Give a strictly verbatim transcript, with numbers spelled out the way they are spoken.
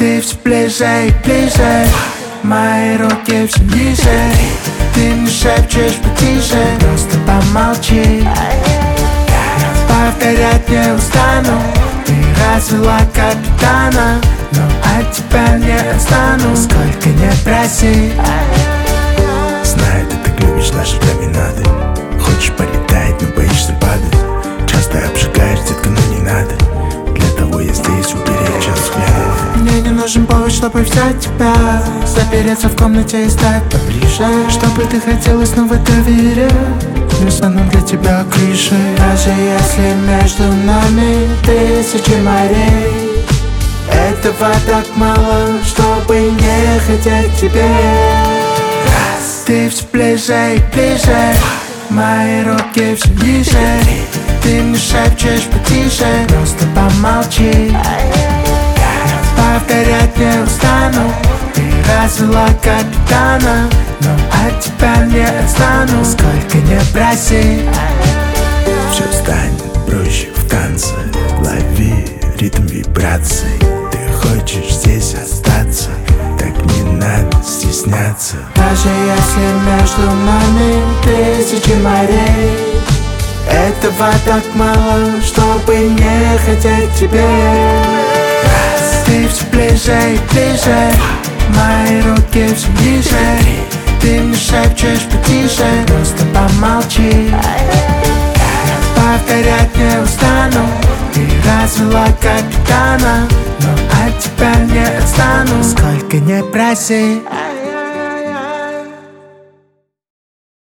Ты все ближе и ближе, мои руки все ниже. Ты мне шепчешь потише, просто помолчи. Повторять не устану, ты развела капитана, но от тебя не отстану, сколько не проси. Знаю, ты так любишь наши променады. Хочешь полетать, но боишься падать. Часто обжигаешь, детка, но не надо. Для того я здесь, уберечь от взглядов. Мне не нужен повод, чтобы взять тебя, запереться в комнате и стать поближе, чтобы ты хотела снова доверять. Я стану для тебя крышей, даже если между нами тысячи морей. Этого так мало, чтобы не хотеть тебе. Ты все ближе и ближе, мои руки все ниже. Ты мне шепчешь потише, просто помолчи. Повторять не устану, ты развела капитана, но от тебя не отстану, сколько не проси. Все станет проще в танце. Лови ритм вибраций. Ты хочешь здесь остаться, так не надо стесняться. Даже если между нами тысячи морей, этого так мало, чтобы не хотеть тебе. Ты все ближе и ближе, мои руки все ниже. Ты мне шепчешь потише, просто помолчи. Повторять не устану, ты развела капитана, но от тебя не отстану, сколько не проси.